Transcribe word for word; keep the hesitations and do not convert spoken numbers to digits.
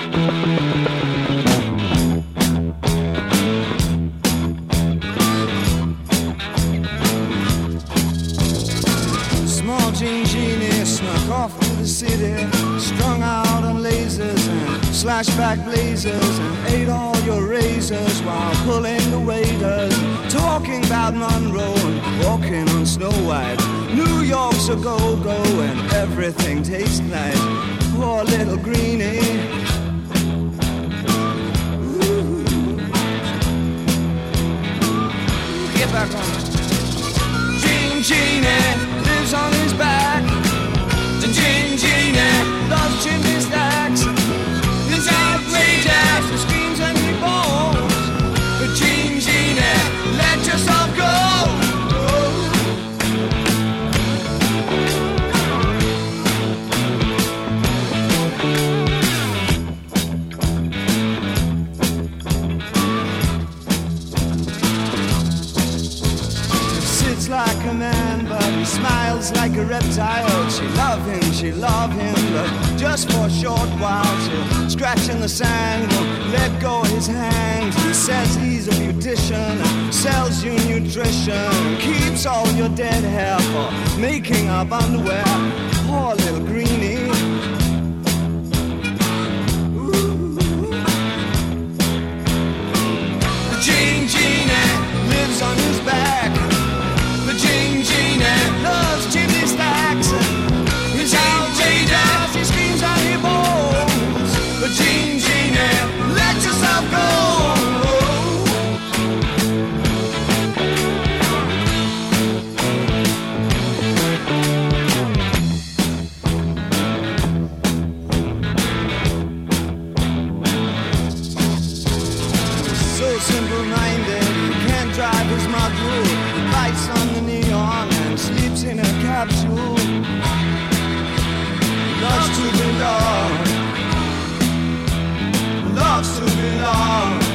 Small Jean Genie snuck off to the city, strung out on lasers and slashback blazers, and ate all your razors while pulling the waiters, talking about Monroe and walking on Snow White. New York's a go-go and everything tastes nice. Poor little greenie. Ooh. Get back on it. Jean Genie lives on his back. The Jean Genie loves chimney stacks. He's outrageous, he screams and he bones. The Jean Genie, let yourself go. Like a man, but he smiles like a reptile. She love him, she love him, but just for a short while. She'll scratch in the sand, won't let go of his hand. He says he's a beautician, sells you nutrition, keeps all your dead hair for making up underwear. Poor little greenie. Ooh. The Jean Genie lives on his back. The Jean Genie loves chimney stacks. He's outrageous, he screams and he moans. The Jean Genie, let yourself go. So simple-minded, he can't drive his mudroom. Lights on the neon and sleeps in a capsule. Loves to belong, loves to belong.